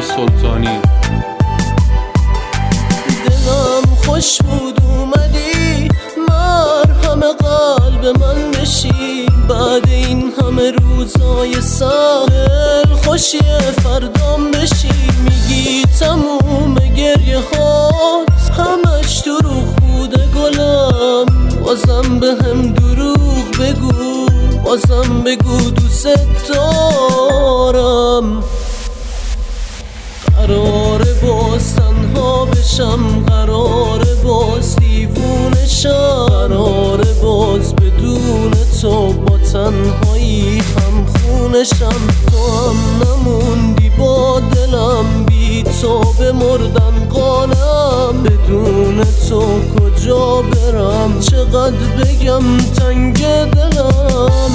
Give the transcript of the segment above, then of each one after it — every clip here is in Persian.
سلطانی. دلم خوش بود اومدی مرهم قلب من بشی، بعد این همه روزای سخت دل خوشی فردام بشی. میگی تموم گریه هات همش دروغ بوده گلم، بازم به هم دروغ بگو، بازم بگو دوست دارم. قراره باز تنها بشم، قراره باز دیوونه شم، قراره باز بدون تو با تنهایی هم خونشم. تو هم نموندی با دلم، بی تو بمردن قانم، بدون تو کجا برم، چقدر بگم تنگ دلم.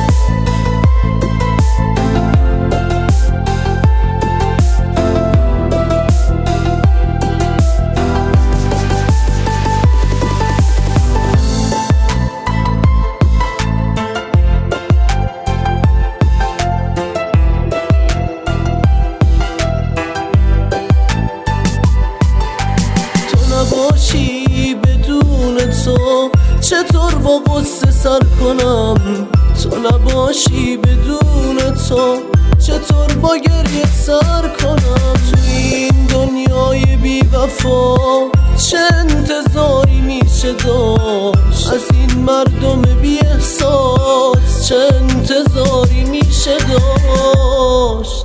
نباشی بدون تو چطور با غصه سر کنم، تو نباشی بدون تو چطور با گریه سر کنم. تو این دنیای بی وفا چه انتظاری میشه داشت، از این مردم بی احساس چه انتظاری میشه داشت.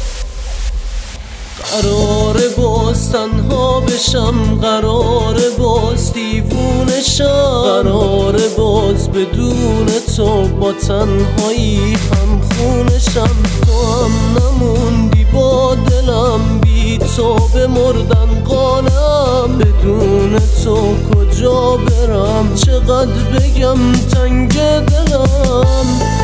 قراره باز تنها بشم، قراره باز دیوونه شم، قراره باز بدون تو با تنهایی هم خونشم. تو هم نموندی با دلم، بی تو بمردن قانم، بدون تو کجا برم، چقدر بگم تنگ دلم.